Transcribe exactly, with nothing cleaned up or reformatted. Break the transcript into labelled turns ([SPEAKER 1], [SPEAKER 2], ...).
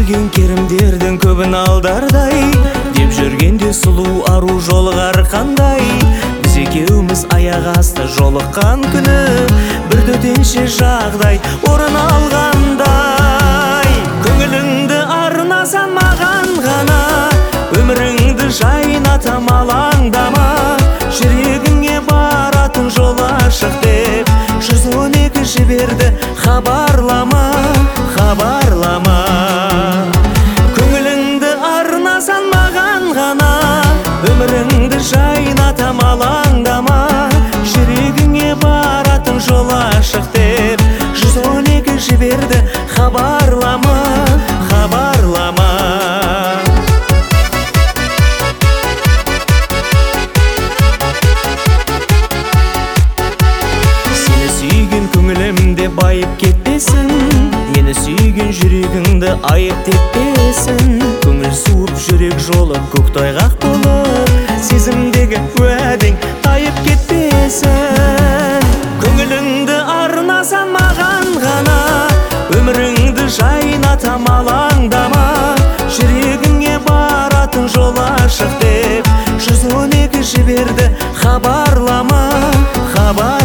[SPEAKER 1] жүрген керімдердің көбін алдардай, деп жүргенде сұлу ару жолығар қандай. Біз екеуміз аяқ асты жолыққан күні, бір төтенше жағдай орын алғандай. Көңіліңді арнасам маған ғана, өміріңді жайнатам алаңдама. Жүрегіңе баратын жол ашық деп жүз он екі жіберді хабарлама, хабарлама. Көңіліңді арнасам маған ғана, өміріңді жайнатам алаңдама. Жүрегіңе баратын жол ашық деп жүз он екі жіберді хабарлама, хабарлама. Сені сүйген көңілімде байып кетпесін, мені сүйген жүрегіңді айып теппесін. Көңіл суып жүрек жолы көктайғақ болып, сезімдегі уәдең тайып кетпесін. Көңіліңді арнасам маған ғана, өміріңді жайнатам алаңдама. Жүрегіңе баратын жол ашық деп жүз он екі жіберді хабарлама, хабарлама.